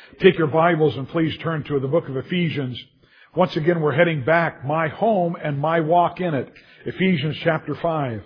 Take your Bibles and please turn to the book of Ephesians. Once again, we're heading back, my home and my walk in it. Ephesians chapter 5.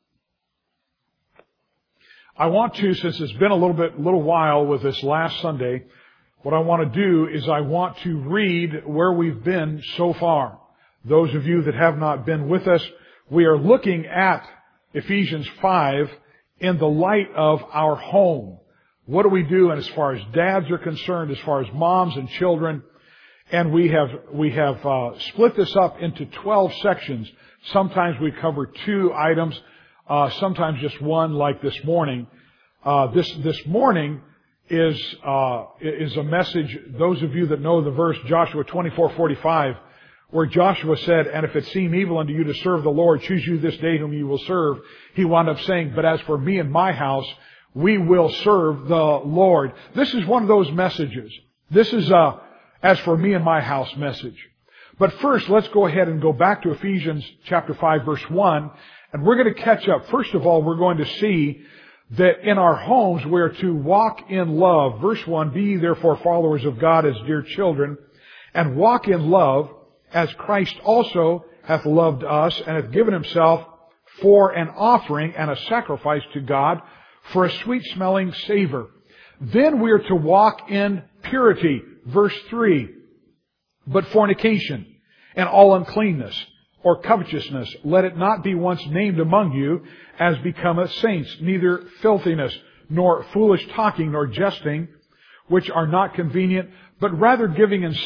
I want to, since it's been a little while with this last Sunday, what I want to do is I want to read where we've been so far. Those of you that have not been with us, we are looking at Ephesians 5 in the light of our home. What do we do? And as far as dads are concerned, as far as moms and children, and we have split this up into 12 sections. Sometimes we cover 2 items, sometimes just one, like this morning. This morning is a message. Those of you that know the verse Joshua 24:45, where Joshua said, "And if it seem evil unto you to serve the Lord, choose you this day whom you will serve." He wound up saying, "But as for me and my house, we will serve the Lord." This is one of those messages. This is a "as for me and my house" message. But first, let's go ahead and go back to Ephesians chapter 5, verse 1, and we're going to catch up. First of all, we're going to see that in our homes we are to walk in love. Verse 1, "Be ye therefore followers of God as dear children, and walk in love, as Christ also hath loved us, and hath given himself for an offering and a sacrifice to God, for a sweet-smelling savor." Then we are to walk in purity. Verse 3, "But fornication and all uncleanness or covetousness, let it not be once named among you, as becometh saints, neither filthiness, nor foolish talking, nor jesting, which are not convenient, but rather giving in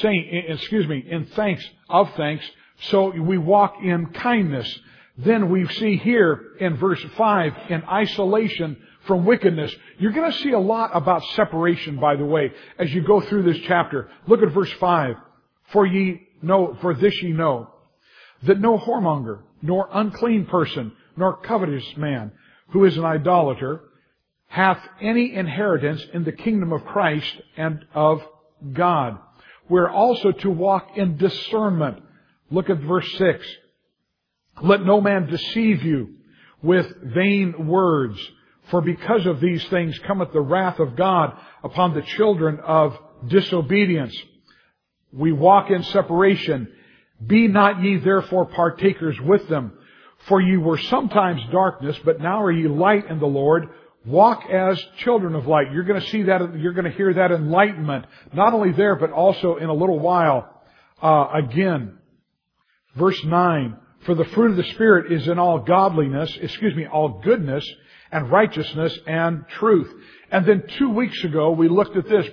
thanks of thanks, so we walk in kindness." Then we see here in verse 5, in isolation from wickedness. You're going to see a lot about separation, by the way, as you go through this chapter. Look at verse 5. For this ye know, that no whoremonger, nor unclean person, nor covetous man, who is an idolater, hath any inheritance in the kingdom of Christ and of God. We're also to walk in discernment. Look at verse 6. "Let no man deceive you with vain words, for because of these things cometh the wrath of God upon the children of disobedience." We walk in separation. "Be not ye therefore partakers with them, for ye were sometimes darkness, but now are ye light in the Lord. Walk as children of light." You're going to see that, you're going to hear that enlightenment, not only there, but also in a little while again. Verse 9, "For the fruit of the Spirit is in all all goodness and righteousness and truth." And then 2 weeks ago, we looked at this,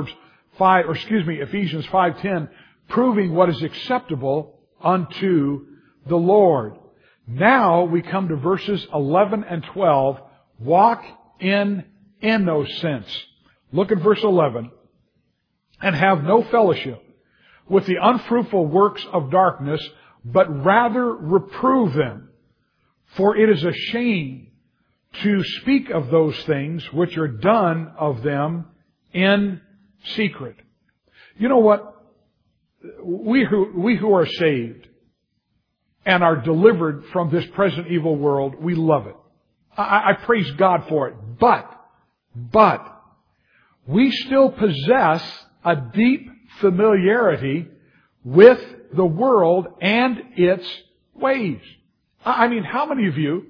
Ephesians 5:10, "Proving what is acceptable unto the Lord." Now we come to verses 11 and 12, "Walk in innocence." Look at verse 11. "And have no fellowship with the unfruitful works of darkness, but rather reprove them. For it is a shame to speak of those things which are done of them in secret." You know what? We who are saved and are delivered from this present evil world, we love it. I praise God for it. But we still possess a deep familiarity with the world and its ways. I mean, how many of you,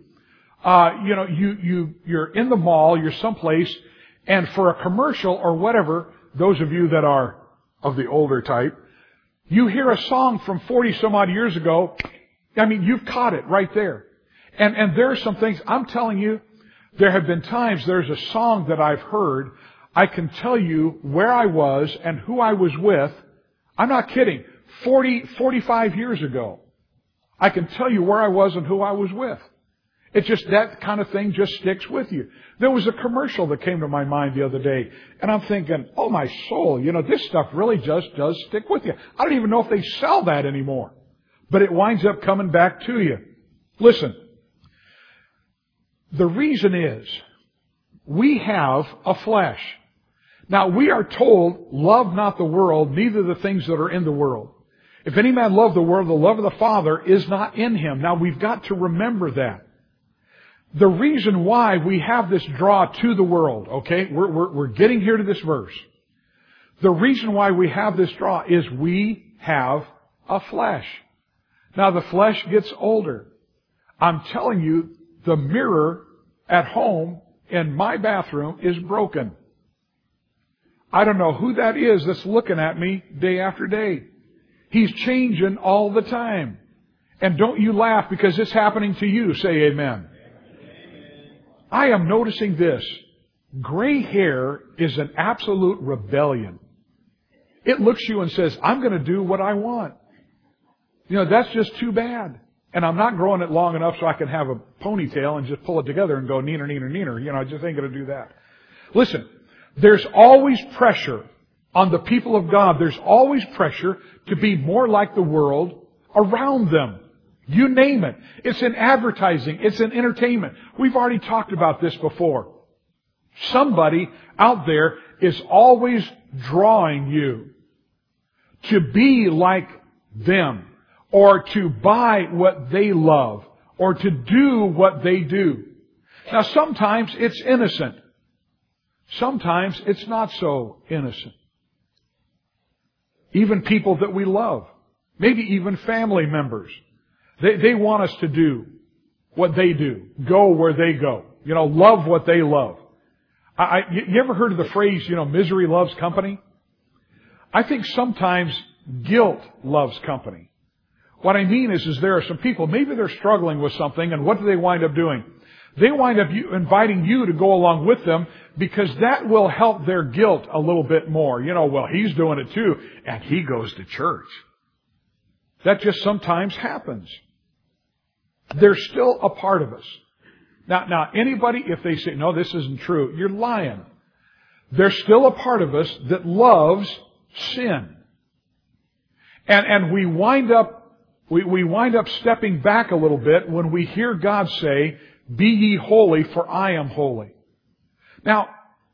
you're in the mall, you're someplace, and for a commercial or whatever, those of you that are of the older type, you hear a song from 40 some odd years ago. I mean, you've caught it right there. And there are some things, I'm telling you, there have been times there's a song that I've heard. I can tell you where I was and who I was with. I'm not kidding. 45 years ago. I can tell you where I was and who I was with. It's just that kind of thing just sticks with you. There was a commercial that came to my mind the other day, and I'm thinking, oh my soul, this stuff really just does stick with you. I don't even know if they sell that anymore. But it winds up coming back to you. Listen, the reason is we have a flesh. Now we are told, love not the world, neither the things that are in the world. If any man love the world, the love of the Father is not in him. Now we've got to remember that. The reason why we have this draw to the world, okay, we're getting here to this verse. The reason why we have this draw is we have a flesh. Now the flesh gets older. I'm telling you, the mirror at home in my bathroom is broken. I don't know who that is that's looking at me day after day. He's changing all the time. And don't you laugh because it's happening to you. Say amen. I am noticing this. Gray hair is an absolute rebellion. It looks at you and says, I'm going to do what I want. You know, that's just too bad. And I'm not growing it long enough so I can have a ponytail and just pull it together and go neener, neener, neener. You know, I just ain't going to do that. Listen, there's always pressure on the people of God. There's always pressure to be more like the world around them. You name it. It's in advertising. It's in entertainment. We've already talked about this before. Somebody out there is always drawing you to be like them, or to buy what they love, or to do what they do. Now sometimes it's innocent. Sometimes it's not so innocent. Even people that we love, maybe even family members, they want us to do what they do, go where they go, you know, love what they love. You ever heard of the phrase, you know, misery loves company? I think sometimes guilt loves company. What I mean is there are some people, maybe they're struggling with something, and what do they wind up doing? They wind up inviting you to go along with them because that will help their guilt a little bit more. You know, well, he's doing it too, and he goes to church. That just sometimes happens. They're still a part of us. Now, anybody, if they say, no, this isn't true, you're lying. There's still a part of us that loves sin. And we wind up stepping back a little bit when we hear God say, be ye holy, for I am holy. Now,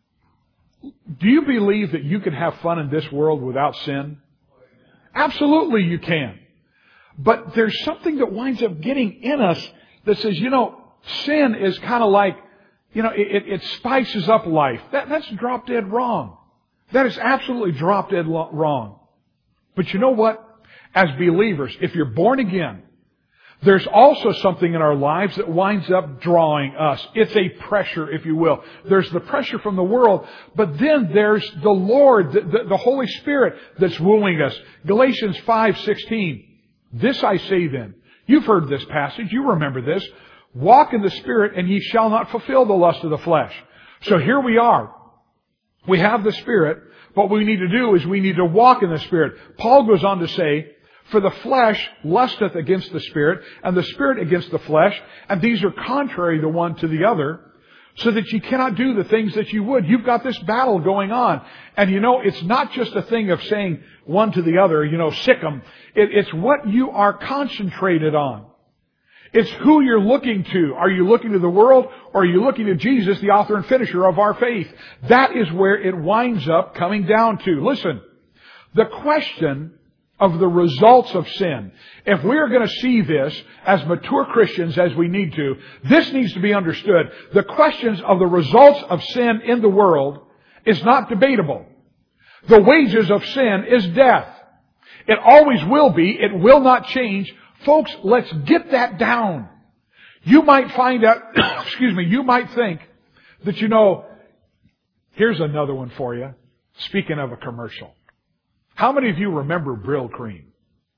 do you believe that you can have fun in this world without sin? Absolutely you can. But there's something that winds up getting in us that says, you know, sin is kind of like, you know, it spices up life. That's drop dead wrong. That is absolutely drop dead wrong. But you know what? As believers, if you're born again, there's also something in our lives that winds up drawing us. It's a pressure, if you will. There's the pressure from the world, but then there's the Lord, the Holy Spirit that's wooing us. Galatians 5:16. This I say then. You've heard this passage. You remember this. Walk in the Spirit, and ye shall not fulfill the lust of the flesh. So here we are. We have the Spirit. What we need to do is we need to walk in the Spirit. Paul goes on to say, for the flesh lusteth against the Spirit, and the Spirit against the flesh, and these are contrary the one to the other, so that you cannot do the things that you would. You've got this battle going on. And you know, it's not just a thing of saying one to the other, you know, sick 'em. It's what you are concentrated on. It's who you're looking to. Are you looking to the world, or are you looking to Jesus, the author and finisher of our faith? That is where it winds up coming down to. Listen, the question of the results of sin. If we are going to see this as mature Christians as we need to, this needs to be understood. The questions of the results of sin in the world is not debatable. The wages of sin is death. It always will be. It will not change. Folks, let's get that down. You might find out, you might think that, you know, here's another one for you. Speaking of a commercial. How many of you remember Brill Cream?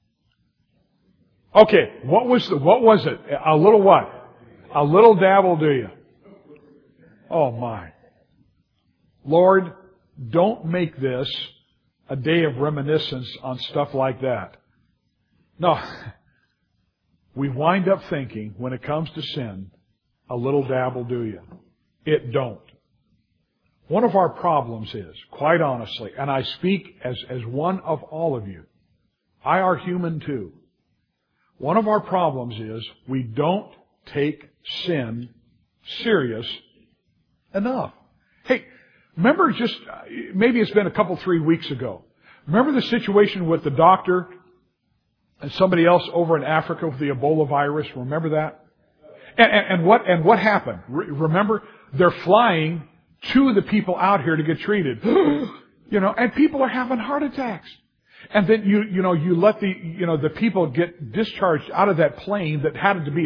Okay, what was it? A little what? A little dabble, do you? Oh my. Lord, don't make this a day of reminiscence on stuff like that. No. We wind up thinking, when it comes to sin, a little dabble, do you? It don't. One of our problems is, quite honestly, and I speak as one of all of you, I are human too. One of our problems is we don't take sin serious enough. Hey, remember maybe it's been a couple, 3 weeks ago. Remember the situation with the doctor and somebody else over in Africa with the Ebola virus? Remember that? And what happened? Remember, they're flying to the people out here to get treated. And people are having heart attacks. And then you let the people get discharged out of that plane that had to be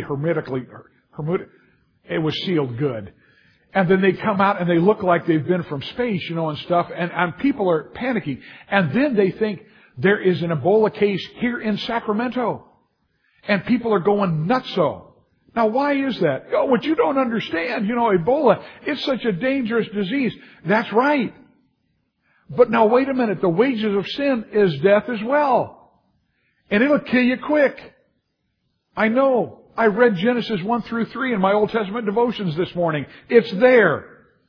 it was sealed good. And then they come out and they look like they've been from space, and stuff, and people are panicking. And then they think there is an Ebola case here in Sacramento. And people are going nutso. Now, why is that? What you don't understand, Ebola, it's such a dangerous disease. That's right. But now wait a minute, the wages of sin is death as well. And it'll kill you quick. I know. I read Genesis 1-3 in my Old Testament devotions this morning. It's there.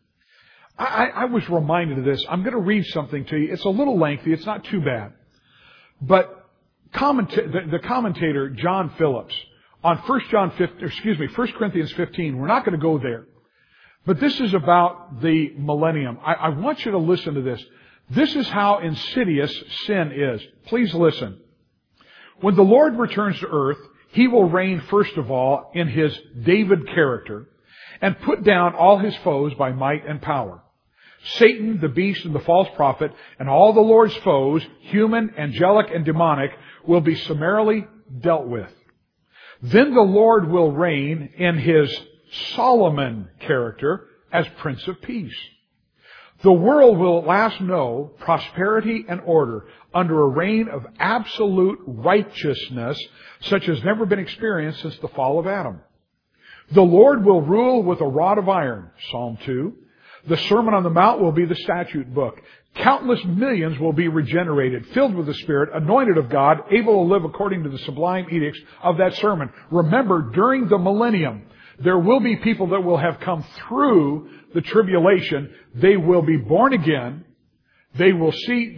I was reminded of this. I'm going to read something to you. It's a little lengthy. It's not too bad. But the commentator, John Phillips, on 1 Corinthians 15, we're not going to go there. But this is about the millennium. I want you to listen to this. This is how insidious sin is. Please listen. When the Lord returns to earth, He will reign first of all in His David character and put down all His foes by might and power. Satan, the beast, and the false prophet, and all the Lord's foes, human, angelic, and demonic, will be summarily dealt with. Then the Lord will reign in His Solomon character as Prince of Peace. The world will at last know prosperity and order under a reign of absolute righteousness such as never been experienced since the fall of Adam. The Lord will rule with a rod of iron, Psalm 2. The Sermon on the Mount will be the statute book. Countless millions will be regenerated, filled with the Spirit, anointed of God, able to live according to the sublime edicts of that sermon. Remember, during the millennium, there will be people that will have come through the tribulation. They will be born again. They will see,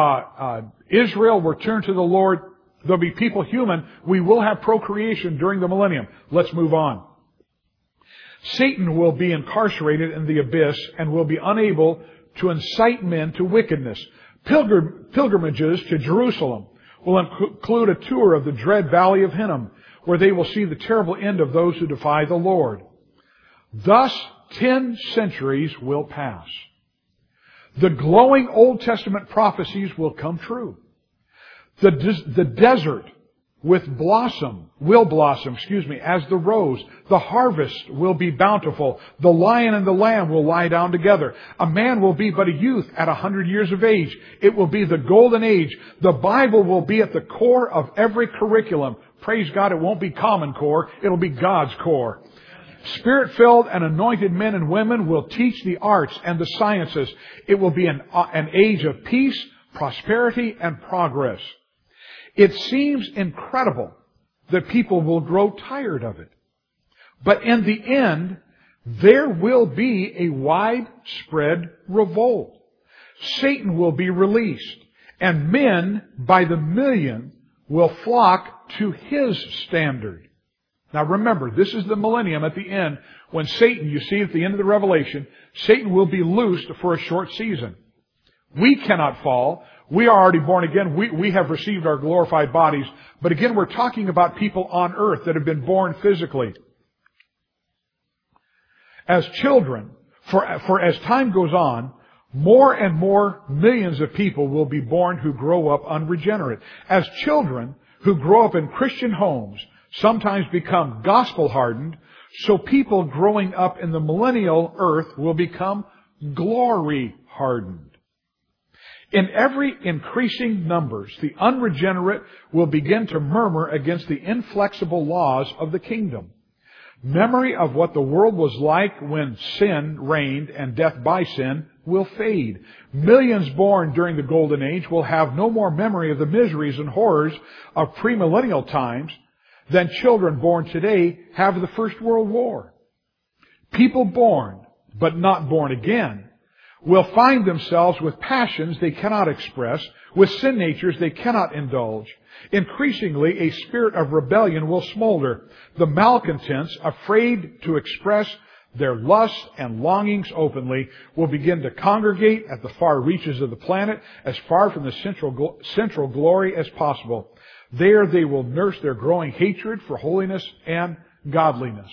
Israel return to the Lord. There'll be people human. We will have procreation during the millennium. Let's move on. Satan will be incarcerated in the abyss and will be unable to incite men to wickedness. Pilgrimages to Jerusalem will include a tour of the dread valley of Hinnom, where they will see the terrible end of those who defy the Lord. Thus, 10 centuries will pass. The glowing Old Testament prophecies will come true. The desert will blossom, as the rose. The harvest will be bountiful. The lion and the lamb will lie down together. A man will be but a youth at 100 years of age. It will be the golden age. The Bible will be at the core of every curriculum. Praise God, it won't be Common Core. It'll be God's core. Spirit-filled and anointed men and women will teach the arts and the sciences. It will be an age of peace, prosperity, and progress. It seems incredible that people will grow tired of it. But in the end, there will be a widespread revolt. Satan will be released, and men by the million will flock to his standard. Now remember, this is the millennium at the end when Satan, you see at the end of the Revelation, Satan will be loosed for a short season. We cannot fall. We are already born again. We have received our glorified bodies. But again, we're talking about people on earth that have been born physically. As children, for as time goes on, more and more millions of people will be born who grow up unregenerate. As children who grow up in Christian homes sometimes become gospel hardened, so people growing up in the millennial earth will become glory hardened. In every increasing numbers, the unregenerate will begin to murmur against the inflexible laws of the kingdom. Memory of what the world was like when sin reigned and death by sin will fade. Millions born during the Golden Age will have no more memory of the miseries and horrors of premillennial times than children born today have of the First World War. People born, but not born again, will find themselves with passions they cannot express, with sin natures they cannot indulge. Increasingly, a spirit of rebellion will smolder. The malcontents, afraid to express their lusts and longings openly, will begin to congregate at the far reaches of the planet, as far from the central glory as possible. There they will nurse their growing hatred for holiness and godliness.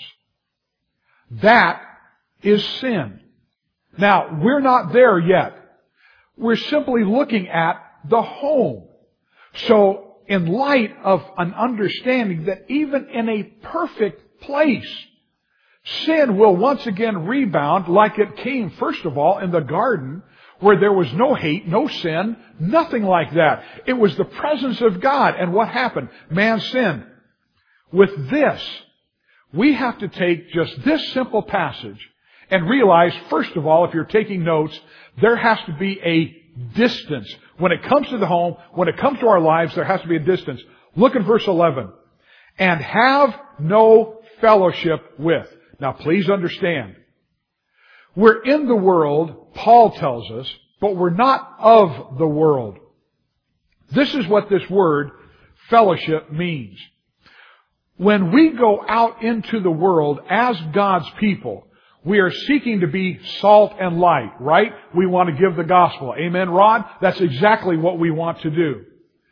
That is sin. Now, we're not there yet. We're simply looking at the home. So, in light of an understanding that even in a perfect place, sin will once again rebound like it came, first of all, in the garden, where there was no hate, no sin, nothing like that. It was the presence of God. And what happened? Man sinned. With this, we have to take just this simple passage and realize, first of all, if you're taking notes, there has to be a distance. When it comes to the home, when it comes to our lives, there has to be a distance. Look at verse 11. And have no fellowship with. Now please understand. We're in the world, Paul tells us, but we're not of the world. This is what this word fellowship means. When we go out into the world as God's people, we are seeking to be salt and light, right? We want to give the gospel. Amen, Rod? That's exactly what we want to do.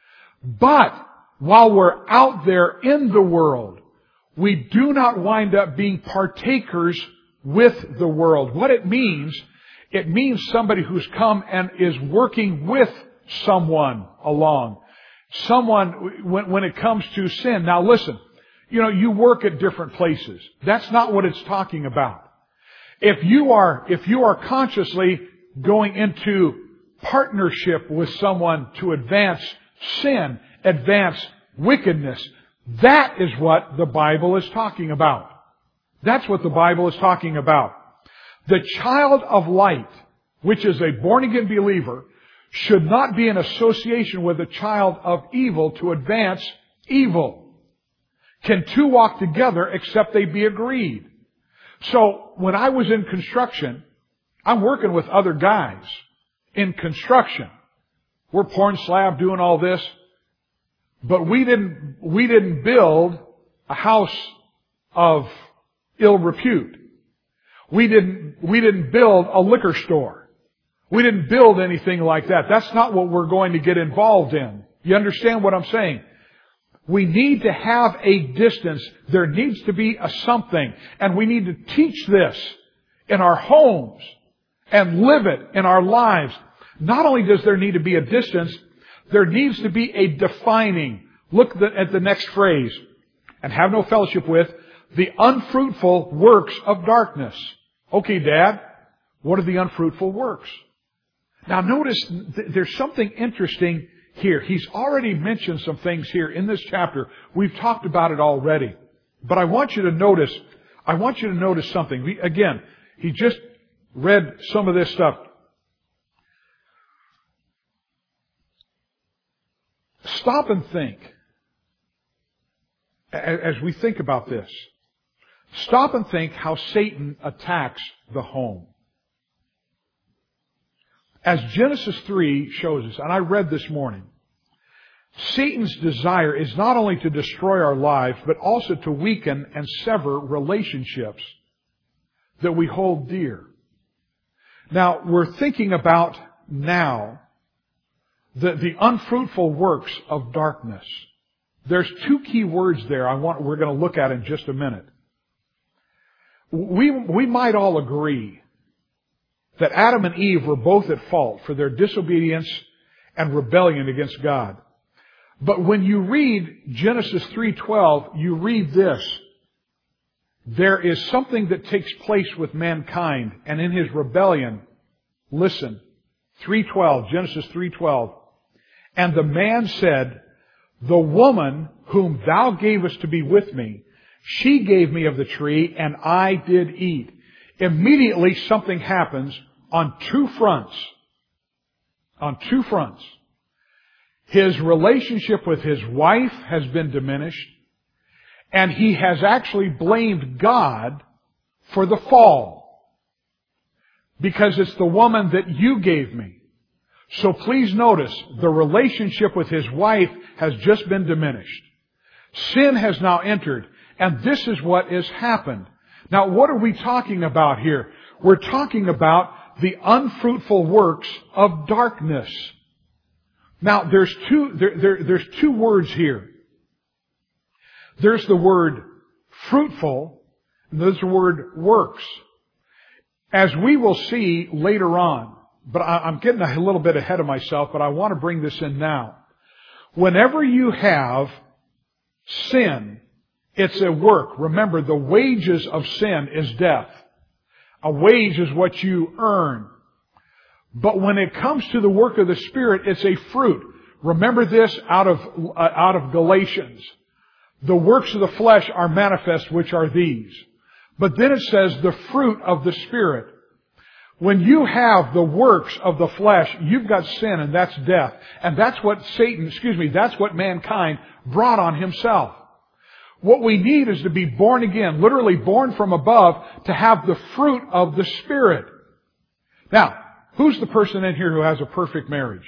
But while we're out there in the world, we do not wind up being partakers with the world. What it means somebody who's come and is working with someone along. Someone, when it comes to sin. Now listen, you work at different places. That's not what it's talking about. If you are consciously going into partnership with someone to advance sin, advance wickedness, that is what the Bible is talking about. That's what the Bible is talking about. The child of light, which is a born-again believer, should not be in association with a child of evil to advance evil. Can two walk together except they be agreed? So, when I was in construction, I'm working with other guys in construction. We're pouring slab, doing all this. But we didn't build a house of ill repute. We didn't build a liquor store. We didn't build anything like that. That's not what we're going to get involved in. You understand what I'm saying? We need to have a distance. There needs to be a something. And we need to teach this in our homes and live it in our lives. Not only does there need to be a distance, there needs to be a defining. Look at the next phrase. And have no fellowship with the unfruitful works of darkness. Okay, Dad, what are the unfruitful works? Now notice there's something interesting here. He's already mentioned some things here in this chapter. We've talked about it already. But I want you to notice something. Again, he just read some of this stuff. Stop and think. As we think about this, stop and think how Satan attacks the home. As Genesis 3 shows us, and I read this morning, Satan's desire is not only to destroy our lives, but also to weaken and sever relationships that we hold dear. Now, we're thinking about now the unfruitful works of darkness. There's two key words there we're going to look at in just a minute. We might all agree that Adam and Eve were both at fault for their disobedience and rebellion against God. But when you read Genesis 3:12, you read this. There is something that takes place with mankind, and in his rebellion, listen, 3:12, Genesis 3:12, and the man said, the woman whom thou gavest to be with me, she gave me of the tree, and I did eat. Immediately something happens on two fronts. On two fronts. His relationship with his wife has been diminished, and he has actually blamed God for the fall. Because it's the woman that you gave me. So please notice, the relationship with his wife has just been diminished. Sin has now entered, and this is what has happened. Now, what are we talking about here? We're talking about the unfruitful works of darkness. Now, there's two words here. There's the word fruitful, and there's the word works. As we will see later on, but I'm getting a little bit ahead of myself, but I want to bring this in now. Whenever you have sin, it's a work. Remember, the wages of sin is death. A wage is what you earn. But when it comes to the work of the Spirit, it's a fruit. Remember this out of Galatians. The works of the flesh are manifest, which are these. But then it says the fruit of the Spirit. When you have the works of the flesh, you've got sin, and that's death. And that's what that's what mankind brought on himself. What we need is to be born again, literally born from above, to have the fruit of the Spirit. Now, who's the person in here who has a perfect marriage?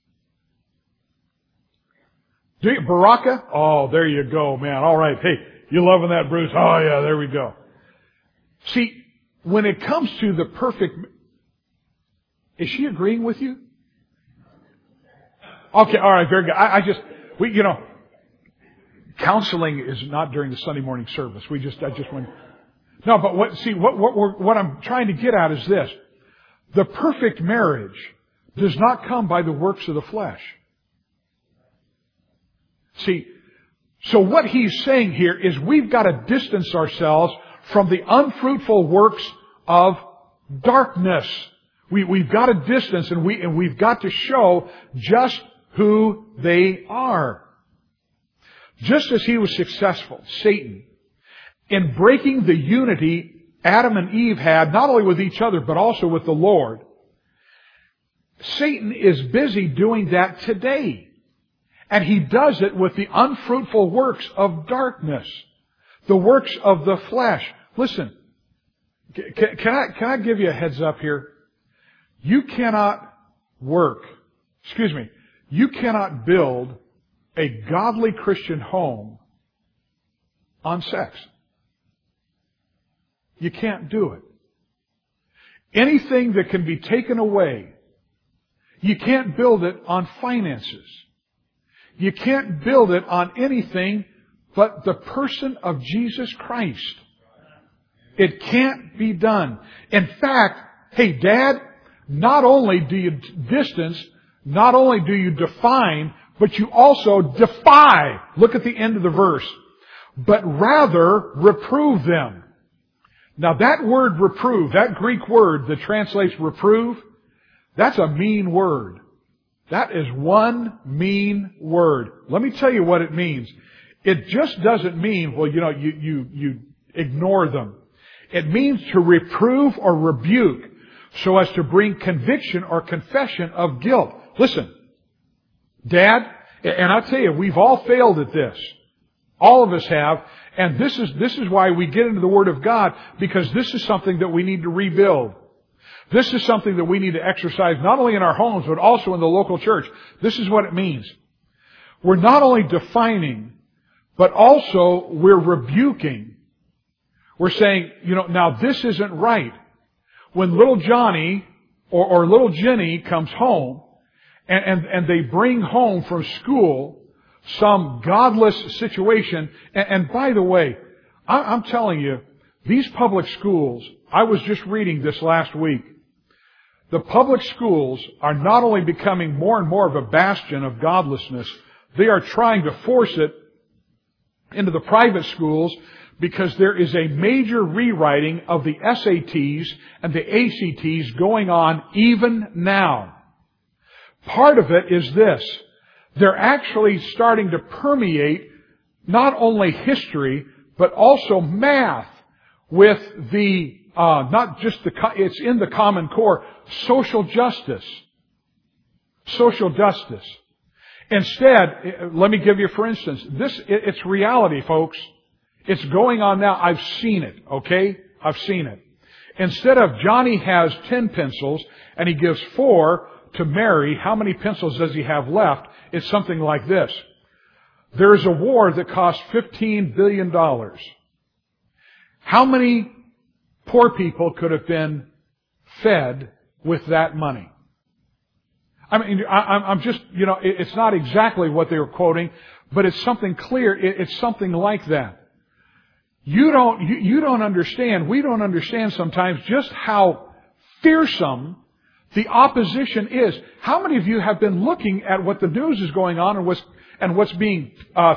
Do you, Baraka? Oh, there you go, man. All right. Hey, you loving that, Bruce? Oh, yeah, there we go. See, when it comes to the perfect... Is she agreeing with you? Okay, all right, very good. Counseling is not during the Sunday morning service. I just went... No, but what I'm trying to get at is this. The perfect marriage does not come by the works of the flesh. See, so what he's saying here is we've got to distance ourselves from the unfruitful works of darkness. We've got to distance, and we've got to show just who they are. Just as he was successful, Satan, in breaking the unity Adam and Eve had, not only with each other, but also with the Lord, Satan is busy doing that today. And he does it with the unfruitful works of darkness, the works of the flesh. Listen, can I give you a heads up here? You cannot you cannot build a godly Christian home on sex. You can't do it. Anything that can be taken away, you can't build it on finances. You can't build it on anything but the person of Jesus Christ. It can't be done. In fact, hey, Dad, not only do you distance, not only do you define, but you also defy. Look at the end of the verse. But rather reprove them. Now that word reprove, that Greek word that translates reprove, that's a mean word. That is one mean word. Let me tell you what it means. It just doesn't mean, you ignore them. It means to reprove or rebuke so as to bring conviction or confession of guilt. Listen, Dad, and I'll tell you, we've all failed at this. All of us have. And this is why we get into the Word of God, because this is something that we need to rebuild. This is something that we need to exercise not only in our homes, but also in the local church. This is what it means. We're not only defining, but also we're rebuking. We're saying, now this isn't right. When little Johnny or little Jenny comes home and they bring home from school some godless situation, and by the way, I'm telling you, these public schools, I was just reading this last week, the public schools are not only becoming more and more of a bastion of godlessness, they are trying to force it into the private schools because there is a major rewriting of the SATs and the ACTs going on even now. Part of it is this. They're actually starting to permeate not only history, but also math with the, it's in the Common Core, social justice. Social justice. Instead, let me give you, for instance, it's reality, folks. It's going on now. I've seen it, okay? I've seen it. Instead of Johnny has 10 pencils and he gives 4 to Mary, how many pencils does he have left? It's something like this. There's a war that costs $15 billion. How many poor people could have been fed with that money? I mean, I'm just, it's not exactly what they were quoting, but it's something clear. It's something like that. You don't understand, we don't understand sometimes just how fearsome The opposition is, how many of you have been looking at what the news is going on and what's being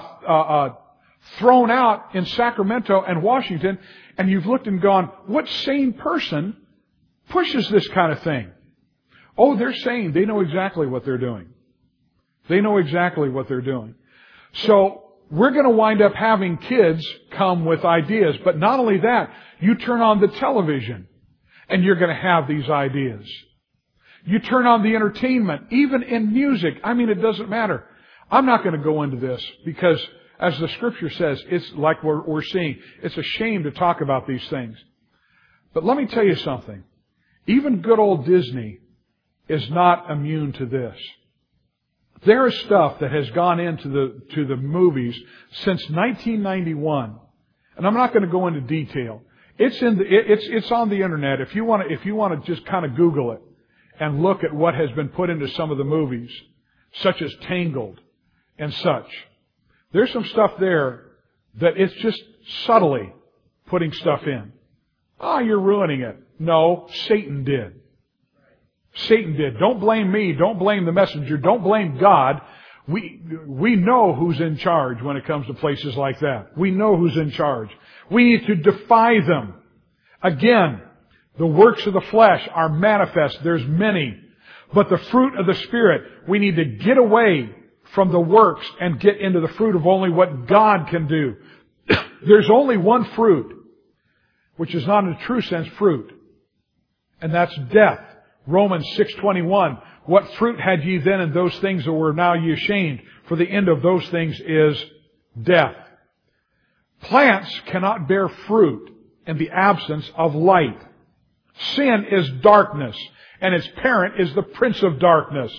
thrown out in Sacramento and Washington, and you've looked and gone, what sane person pushes this kind of thing? Oh, they're sane. They know exactly what they're doing. They know exactly what they're doing. So we're going to wind up having kids come with ideas. But not only that, you turn on the television and you're going to have these ideas. You turn on the entertainment, even in music. I mean, it doesn't matter. I'm not going to go into this because, as the Scripture says, it's like we're seeing. It's a shame to talk about these things. But let me tell you something. Even good old Disney is not immune to this. There is stuff that has gone into the movies since 1991, and I'm not going to go into detail. It's on the internet. If you want to just kind of Google it and look at what has been put into some of the movies, such as Tangled and such. There's some stuff there that it's just subtly putting stuff in. Oh, you're ruining it. No, Satan did. Satan did. Don't blame me. Don't blame the messenger. Don't blame God. We know who's in charge when it comes to places like that. We know who's in charge. We need to defy them. Again, the works of the flesh are manifest. There's many. But the fruit of the Spirit, we need to get away from the works and get into the fruit of only what God can do. There's only one fruit, which is not in a true sense fruit. And that's death. Romans 6:21. What fruit had ye then in those things that were now ye ashamed? For the end of those things is death. Plants cannot bear fruit in the absence of light. Sin is darkness, and its parent is the prince of darkness.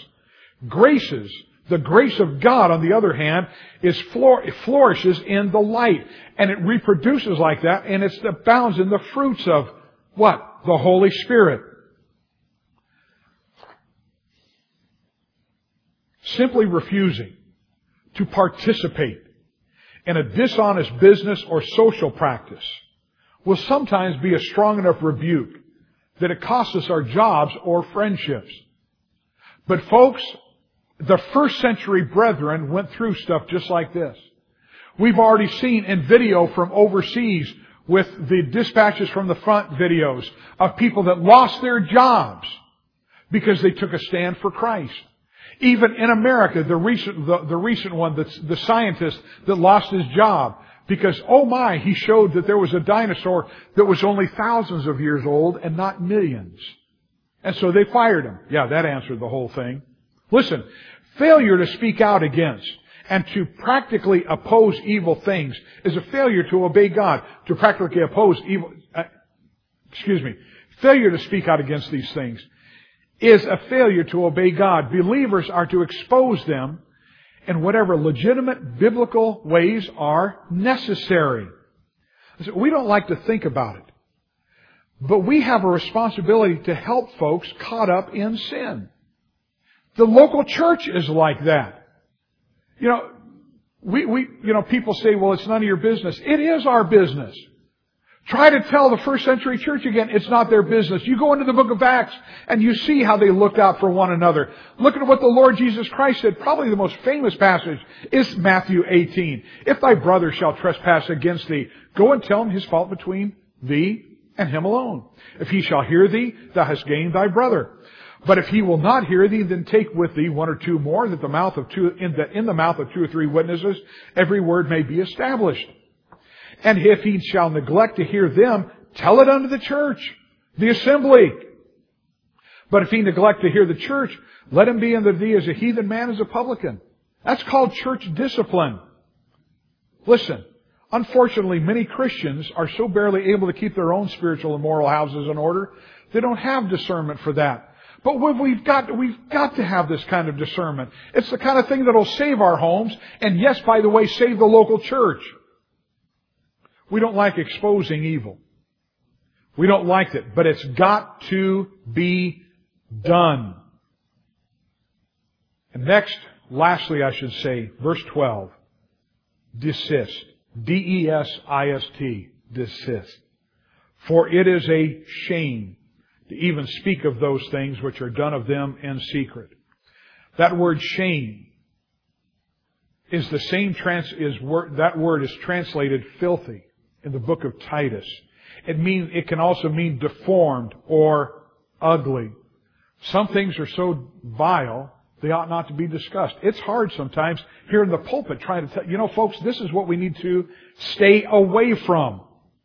The grace of God, on the other hand, flourishes in the light, and it reproduces like that, and it abounds in the fruits of what? The Holy Spirit. Simply refusing to participate in a dishonest business or social practice will sometimes be a strong enough rebuke that it costs us our jobs or friendships. But folks, the first century brethren went through stuff just like this. We've already seen in video from overseas with the dispatches from the front videos of people that lost their jobs because they took a stand for Christ. Even in America, the recent one, the scientist that lost his job because, oh my, he showed that there was a dinosaur that was only thousands of years old and not millions. And so they fired him. Yeah, that answered the whole thing. Listen, failure to speak out against and to practically oppose evil things is a failure to obey God. To practically oppose evil, failure to speak out against these things is a failure to obey God. Believers are to expose them in whatever legitimate biblical ways are necessary. We don't like to think about it, but we have a responsibility to help folks caught up in sin. The local church is like that. People say, well, it's none of your business. It is our business. Try to tell the first century church again, it's not their business. You go into the book of Acts and you see how they looked out for one another. Look at what the Lord Jesus Christ said. Probably the most famous passage is Matthew 18. If thy brother shall trespass against thee, go and tell him his fault between thee and him alone. If he shall hear thee, thou hast gained thy brother. But if he will not hear thee, then take with thee one or two more, that in the mouth of two or three witnesses every word may be established. And if he shall neglect to hear them, tell it unto the church, the assembly. But if he neglect to hear the church, let him be unto thee as a heathen man, as a publican. That's called church discipline. Listen, unfortunately, many Christians are so barely able to keep their own spiritual and moral houses in order, they don't have discernment for that. But we've got to have this kind of discernment. It's the kind of thing that will save our homes, and yes, by the way, save the local church. We don't like exposing evil. We don't like it, but it's got to be done. And lastly, I should say, verse 12, desist. D-E-S-I-S-T, desist. For it is a shame to even speak of those things which are done of them in secret. That word shame is the same that word is translated filthy in the book of Titus. It can also mean deformed or ugly. Some things are so vile, they ought not to be discussed. It's hard sometimes here in the pulpit trying to tell, folks, this is what we need to stay away from.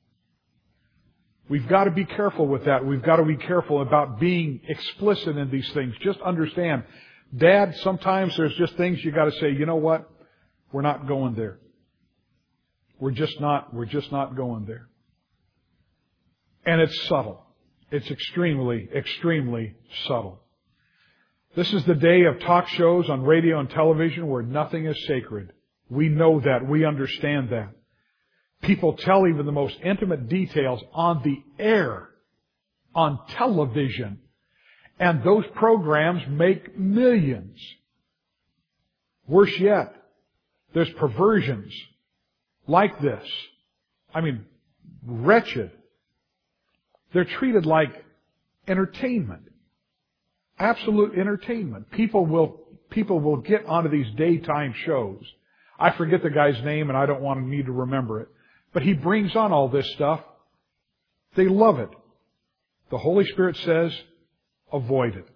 We've got to be careful with that. We've got to be careful about being explicit in these things. Just understand, Dad, sometimes there's just things you got to say, you know what? We're not going there. We're just not going there. And it's subtle. It's extremely, extremely subtle. This is the day of talk shows on radio and television where nothing is sacred. We know that. We understand that. People tell even the most intimate details on the air, on television. And those programs make millions. Worse yet, there's perversions like this. I mean, wretched. They're treated like entertainment. Absolute entertainment. People will get onto these daytime shows. I forget the guy's name and I don't need to remember it. But he brings on all this stuff. They love it. The Holy Spirit says, avoid it.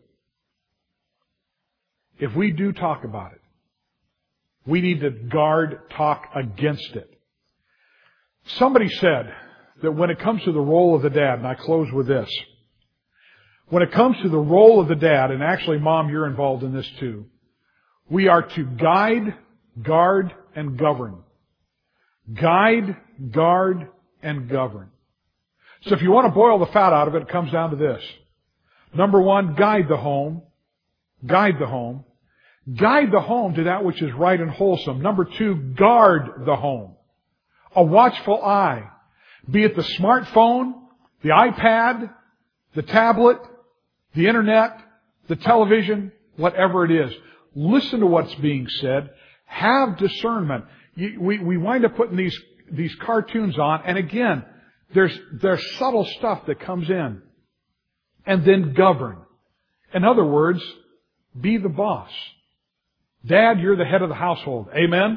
If we do talk about it, we need to talk against it. Somebody said that when it comes to the role of the dad, and I close with this, when it comes to the role of the dad, and actually, Mom, you're involved in this too, we are to guide, guard, and govern. Guide, guard, and govern. So if you want to boil the fat out of it, it comes down to this. Number one, guide the home. Guide the home. Guide the home to that which is right and wholesome. Number two, guard the home. A watchful eye. Be it the smartphone, the iPad, the tablet, the internet, the television, whatever it is. Listen to what's being said. Have discernment. We wind up putting these cartoons on, and again, there's subtle stuff that comes in. And then govern. In other words, be the boss. Dad, you're the head of the household. Amen?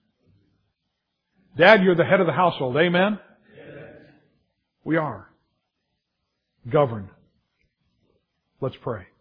Dad, you're the head of the household. Amen? Yes. We are. Govern. Let's pray.